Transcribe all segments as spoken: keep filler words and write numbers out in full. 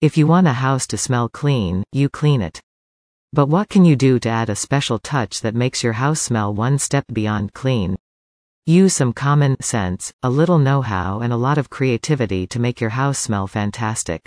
If you want a house to smell clean, you clean it. But what can you do to add a special touch that makes your house smell one step beyond clean? Use some common sense, a little know-how and a lot of creativity to make your house smell fantastic.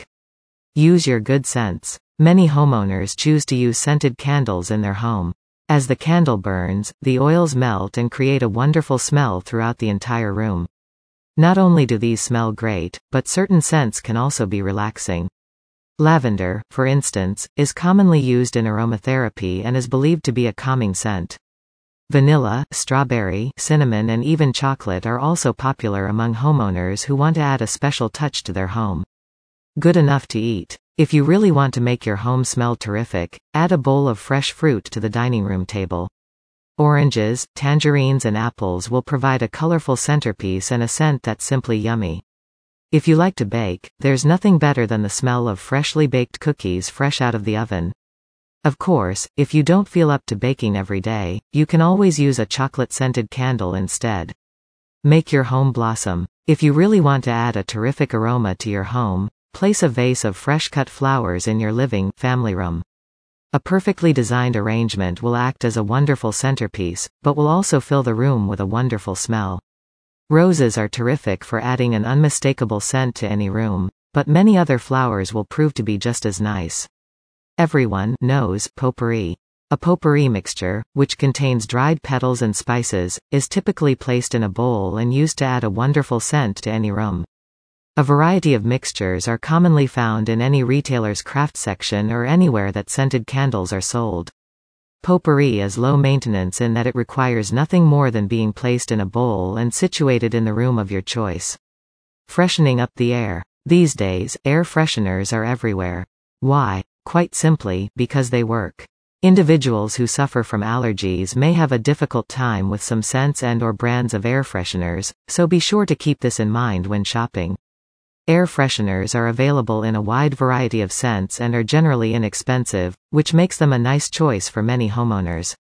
Use your good sense. Many homeowners choose to use scented candles in their home. As the candle burns, the oils melt and create a wonderful smell throughout the entire room. Not only do these smell great, but certain scents can also be relaxing. Lavender, for instance, is commonly used in aromatherapy and is believed to be a calming scent. Vanilla, strawberry, cinnamon and even chocolate are also popular among homeowners who want to add a special touch to their home. Good enough to eat. If you really want to make your home smell terrific, add a bowl of fresh fruit to the dining room table. Oranges, tangerines and apples will provide a colorful centerpiece and a scent that's simply yummy. If you like to bake, there's nothing better than the smell of freshly baked cookies fresh out of the oven. Of course, if you don't feel up to baking every day, you can always use a chocolate-scented candle instead. Make your home blossom. If you really want to add a terrific aroma to your home, place a vase of fresh-cut flowers in your living family room. A perfectly designed arrangement will act as a wonderful centerpiece, but will also fill the room with a wonderful smell. Roses are terrific for adding an unmistakable scent to any room, but many other flowers will prove to be just as nice. Everyone knows potpourri. A potpourri mixture, which contains dried petals and spices, is typically placed in a bowl and used to add a wonderful scent to any room. A variety of mixtures are commonly found in any retailer's craft section or anywhere that scented candles are sold. Potpourri is low maintenance in that it requires nothing more than being placed in a bowl and situated in the room of your choice. Freshening up the air. These days, air fresheners are everywhere. Why? Quite simply, because they work. Individuals who suffer from allergies may have a difficult time with some scents and or brands of air fresheners, so be sure to keep this in mind when shopping. Air fresheners are available in a wide variety of scents and are generally inexpensive, which makes them a nice choice for many homeowners.